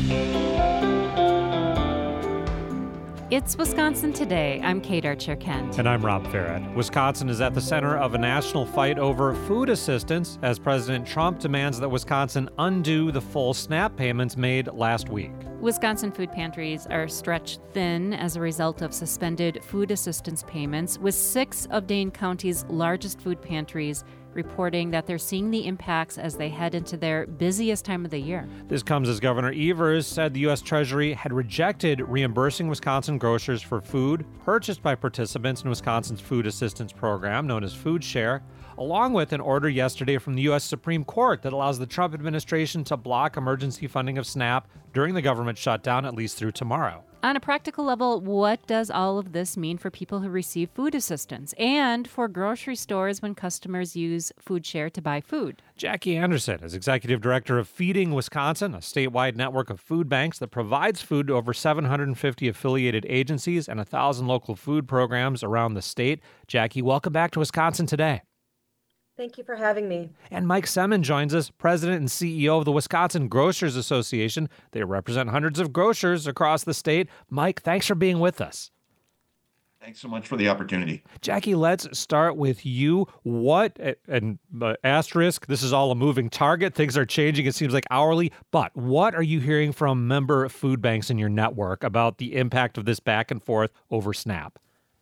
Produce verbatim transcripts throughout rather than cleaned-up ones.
It's Wisconsin Today. I'm Kate Archer-Kent. And I'm Rob Farrett. Wisconsin is at the center of a national fight over food assistance as President Trump demands that Wisconsin undo the full SNAP payments made last week. Wisconsin food pantries are stretched thin as a result of suspended food assistance payments, with six of Dane County's largest food pantries reporting that they're seeing the impacts as they head into their busiest time of the year. This comes as Governor Evers said the U S Treasury had rejected reimbursing Wisconsin grocers for food purchased by participants in Wisconsin's food assistance program, known as Food Share, along with an order yesterday from the U S Supreme Court that allows the Trump administration to block emergency funding of SNAP during the government shutdown, at least through tomorrow. On a practical level, what does all of this mean for people who receive food assistance and for grocery stores when customers use Food Share to buy food? Jackie Anderson is executive director of Feeding Wisconsin, a statewide network of food banks that provides food to over seven hundred fifty affiliated agencies and one thousand local food programs around the state. Jackie, welcome back to Wisconsin Today. Thank you for having me. And Mike Semin joins us, president and C E O of the Wisconsin Grocers Association. They represent hundreds of grocers across the state. Mike, thanks for being with us. Thanks so much for the opportunity. Jackie, let's start with you. What, and uh, asterisk, this is all a moving target. Things are changing, it seems like hourly. But what are you hearing from member food banks in your network about the impact of this back and forth over SNAP?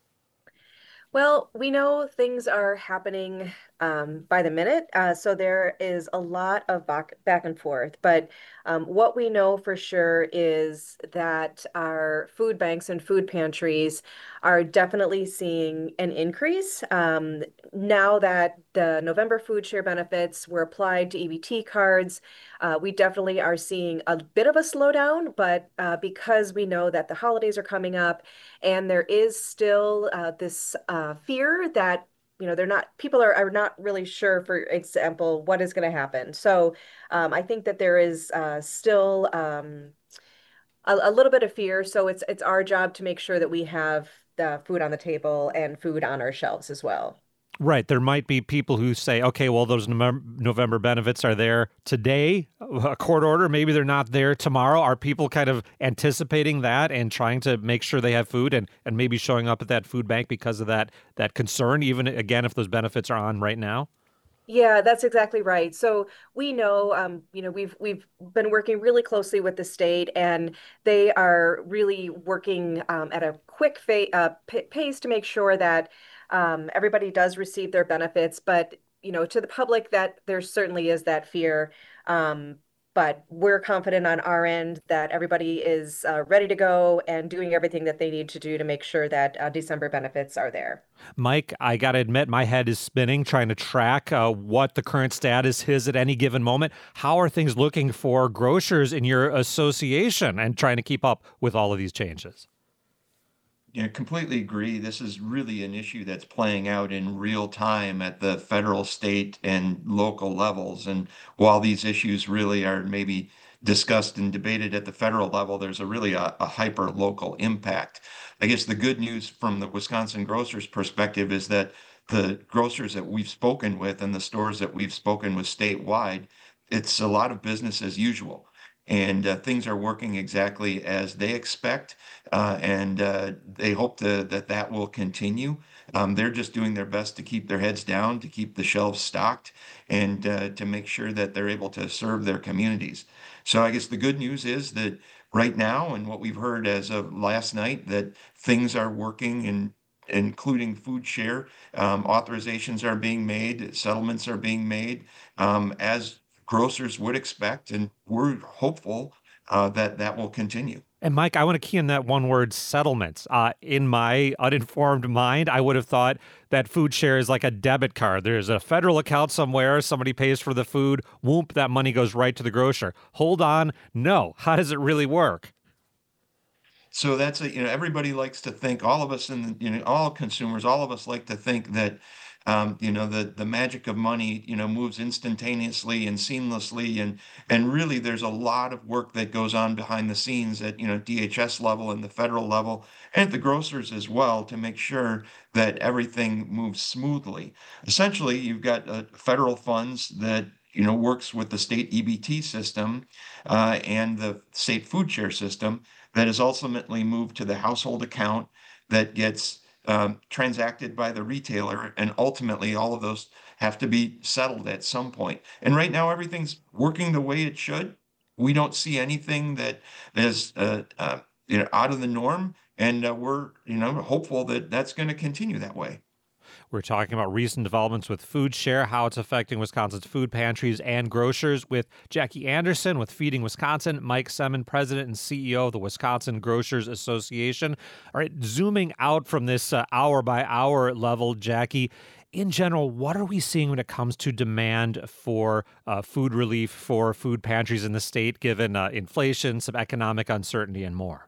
Well, we know things are happening um, by the minute, uh, so there is a lot of back, back and forth. But um, what we know for sure is that our food banks and food pantries are definitely seeing an increase. Um, now that the November food share benefits were applied to E B T cards, uh, we definitely are seeing a bit of a slowdown, but uh, because we know that the holidays are coming up and there is still uh, this uh, fear that you know, they're not, people are, are not really sure, for example, what is going to happen. So um, I think that there is uh, still um, a, a little bit of fear. So it's it's our job to make sure that we have the food on the table and food on our shelves as well. Right. There might be people who say, okay, well, those November benefits are there today, a court order. Maybe they're not there tomorrow. Are people kind of anticipating that and trying to make sure they have food and, and maybe showing up at that food bank because of that that concern, even, again, if those benefits are on right now? Yeah, that's exactly right. So we know, um, you know, we've we've been working really closely with the state, and they are really working um, at a quick fa- uh, p- pace to make sure that um, everybody does receive their benefits. But you know, to the public, that there certainly is that fear. Um, but we're confident on our end that everybody is uh, ready to go and doing everything that they need to do to make sure that uh, December benefits are there. Mike, I got to admit, my head is spinning trying to track uh, what the current status is at any given moment. How are things looking for grocers in your association and trying to keep up with all of these changes? Yeah, completely agree. This is really an issue that's playing out in real time at the federal, state, and local levels. And while these issues really are maybe discussed and debated at the federal level, there's a really a, a hyper local impact. I guess the good news from the Wisconsin grocers perspective is that the grocers that we've spoken with and the stores that we've spoken with statewide, it's a lot of business as usual. And uh, things are working exactly as they expect, uh, and uh, they hope to, that that will continue. Um, they're just doing their best to keep their heads down, to keep the shelves stocked, and uh, to make sure that they're able to serve their communities. So I guess the good news is that right now, and what we've heard as of last night, that things are working, and including Food Share, um, authorizations are being made, settlements are being made, um, as grocers would expect, and we're hopeful uh, that that will continue. And Mike, I want to key in that one word, settlements. Uh, in my uninformed mind, I would have thought that Food Share is like a debit card. There's a federal account somewhere, somebody pays for the food, whoop, that money goes right to the grocer. Hold on, no. How does it really work? So that's a, you know, everybody likes to think, all of us, and you know, all consumers, all of us like to think that Um, you know, the the magic of money, you know, moves instantaneously and seamlessly, and and really there's a lot of work that goes on behind the scenes at, you know, D H S level and the federal level and at the grocers as well to make sure that everything moves smoothly. Essentially, you've got uh, federal funds that you know, works with the state E B T system uh, and the state food share system that is ultimately moved to the household account that gets um, transacted by the retailer. And ultimately, all of those have to be settled at some point. And right now, everything's working the way it should. We don't see anything that is uh, uh, you know, out of the norm. And uh, we're, you know, hopeful that that's going to continue that way. We're talking about recent developments with Food Share, how it's affecting Wisconsin's food pantries and grocers, with Jackie Anderson with Feeding Wisconsin, Mike Semmon, President and C E O of the Wisconsin Grocers Association. All right, zooming out from this uh, hour-by-hour level, Jackie, in general, what are we seeing when it comes to demand for uh, food relief for food pantries in the state, given uh, inflation, some economic uncertainty, and more?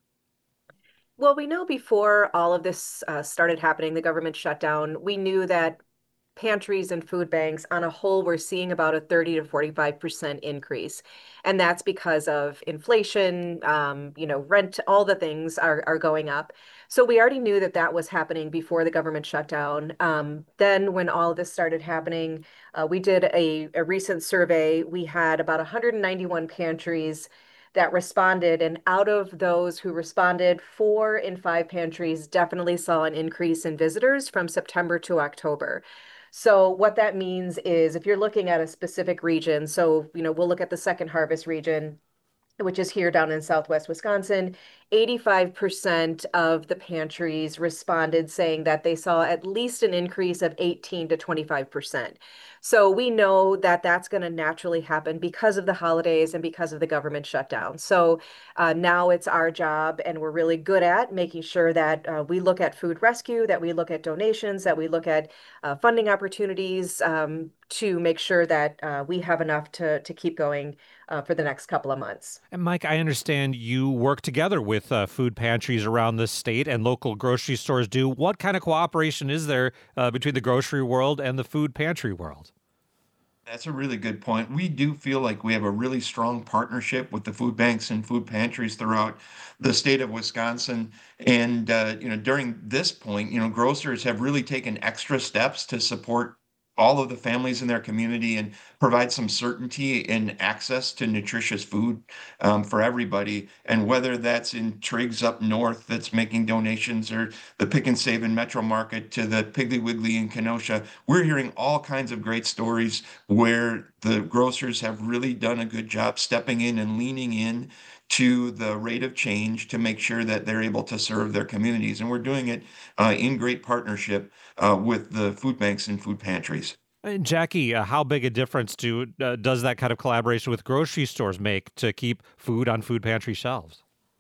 Well, we know before all of this uh, started happening, the government shutdown, we knew that pantries and food banks on a whole were seeing about a thirty to forty-five percent increase. And that's because of inflation, um, you know, rent, all the things are, are going up. So we already knew that that was happening before the government shutdown. Um, then when all of this started happening, uh, we did a, a recent survey. We had about one hundred ninety-one pantries that responded. And out of those who responded, four in five pantries definitely saw an increase in visitors from September to October. So what that means is if you're looking at a specific region, so, you know, we'll look at the Second Harvest region, which is here down in Southwest Wisconsin, eighty-five percent of the pantries responded saying that they saw at least an increase of eighteen to twenty-five percent. So we know that that's going to naturally happen because of the holidays and because of the government shutdown. So uh, now it's our job, and we're really good at making sure that uh, we look at food rescue, that we look at donations, that we look at uh, funding opportunities um, to make sure that uh, we have enough to, to keep going uh, for the next couple of months. And Mike, I understand you work together with uh, food pantries around the state, and local grocery stores do. What kind of cooperation is there uh, between the grocery world and the food pantry world? That's a really good point. We do feel like we have a really strong partnership with the food banks and food pantries throughout the state of Wisconsin. And, uh, you know, during this point, you know, grocers have really taken extra steps to support all of the families in their community and provide some certainty in access to nutritious food um, for everybody. And whether that's in Triggs up north that's making donations, or the Pick and Save and Metro Market to the Piggly Wiggly in Kenosha, we're hearing all kinds of great stories where the grocers have really done a good job stepping in and leaning in to the rate of change to make sure that they're able to serve their communities. And we're doing it uh, in great partnership uh, with the food banks and food pantries. And Jackie, uh, how big a difference do uh, does that kind of collaboration with grocery stores make to keep food on food pantry shelves?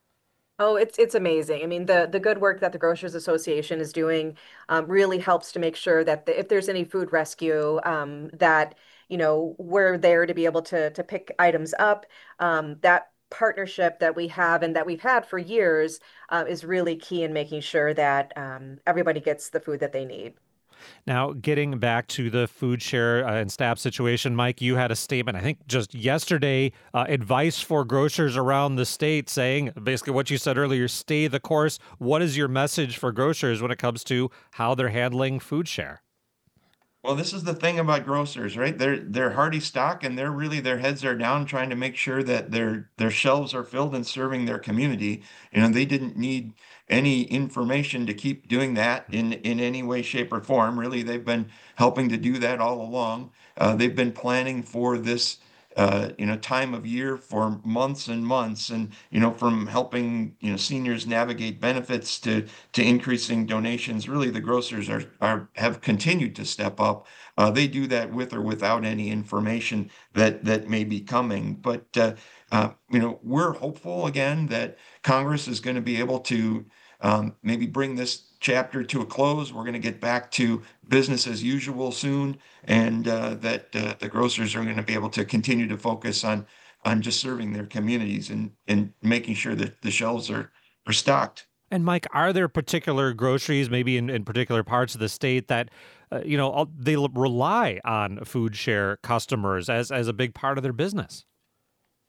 Oh, it's it's amazing. I mean, the the good work that the Grocers Association is doing um, really helps to make sure that the, if there's any food rescue, um, that you know we're there to be able to to pick items up. Um, that partnership that we have and that we've had for years uh, is really key in making sure that um, everybody gets the food that they need. Now, getting back to the food share uh, and SNAP situation, Mike, you had a statement, I think just yesterday, uh, advice for grocers around the state saying basically what you said earlier, stay the course. What is your message for grocers when it comes to how they're handling food share? Well, this is the thing about grocers, right? They're they're hardy stock, and they're really their heads are down trying to make sure that their their shelves are filled and serving their community. You know, they didn't need any information to keep doing that in in any way, shape, or form. Really, they've been helping to do that all along. Uh, they've been planning for this uh, you know, time of year for months and months, and you know, from helping you know seniors navigate benefits to to increasing donations. Really, the grocers are are have continued to step up. Uh, they do that with or without any information that that may be coming. But uh, uh, you know, we're hopeful again that Congress is going to be able to um, maybe bring this chapter to a close. We're going to get back to business as usual soon, and uh, that uh, the grocers are going to be able to continue to focus on on just serving their communities and and making sure that the shelves are are stocked. And Mike, are there particular groceries, maybe in, in particular parts of the state, that uh, you know all- they l- rely on food share customers as as a big part of their business?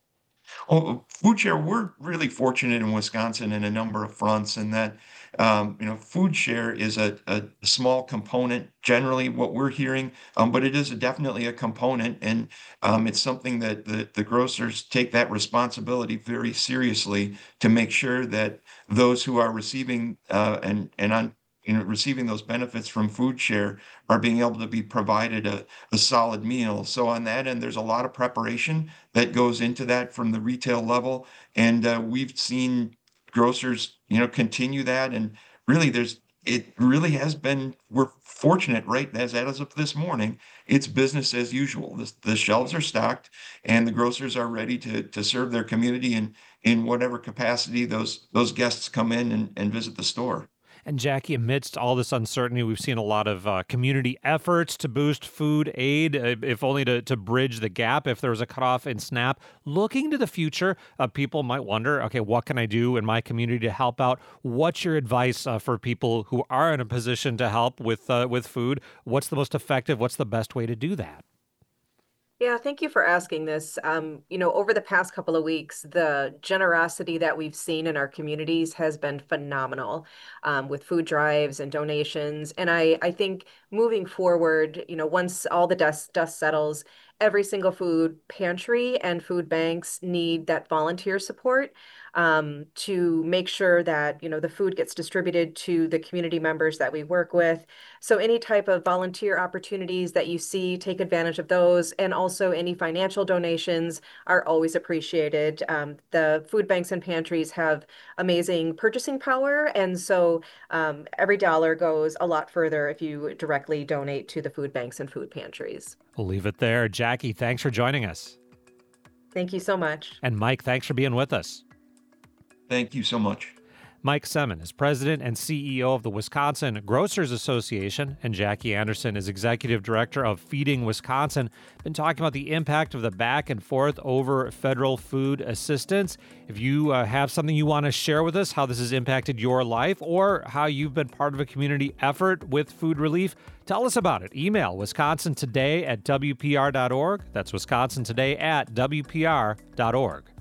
Oh, food share, we're really fortunate in Wisconsin in a number of fronts in that, um, you know, food share is a, a small component, generally what we're hearing, um, but it is a, definitely a component. And um, it's something that the, the grocers take that responsibility very seriously to make sure that those who are receiving uh, and, and on, you know, receiving those benefits from food share are being able to be provided a, a solid meal. So on that end, there's a lot of preparation that goes into that from the retail level. And uh, we've seen grocers, you know, continue that. And really, there's it really has been, we're fortunate, right? As as of this morning, it's business as usual. The, the shelves are stocked and the grocers are ready to to serve their community in in whatever capacity those those guests come in and, and visit the store. And Jackie, amidst all this uncertainty, we've seen a lot of uh, community efforts to boost food aid, uh, if only to, to bridge the gap if there was a cutoff in SNAP. Looking to the future, uh, people might wonder, okay, what can I do in my community to help out? What's your advice uh, for people who are in a position to help with uh, with food? What's the most effective? What's the best way to do that? Yeah, thank you for asking this. Um, you know, over the past couple of weeks, the generosity that we've seen in our communities has been phenomenal, um, with food drives and donations. And I, I think moving forward, you know, once all the dust dust settles, every single food pantry and food banks need that volunteer support, um, to make sure that, you know, the food gets distributed to the community members that we work with. So any type of volunteer opportunities that you see, take advantage of those. And also any financial donations are always appreciated. Um, the food banks and pantries have amazing purchasing power. And so um, every dollar goes a lot further if you directly donate to the food banks and food pantries. We'll leave it there. Jackie, thanks for joining us. Thank you so much. And Mike, thanks for being with us. Thank you so much. Mike Semin is president and C E O of the Wisconsin Grocers Association, and Jackie Anderson is executive director of Feeding Wisconsin. Been talking about the impact of the back and forth over federal food assistance. If you uh, have something you want to share with us, how this has impacted your life, or how you've been part of a community effort with food relief, tell us about it. Email wisconsin today at w p r dot org. That's wisconsin today at w p r dot org.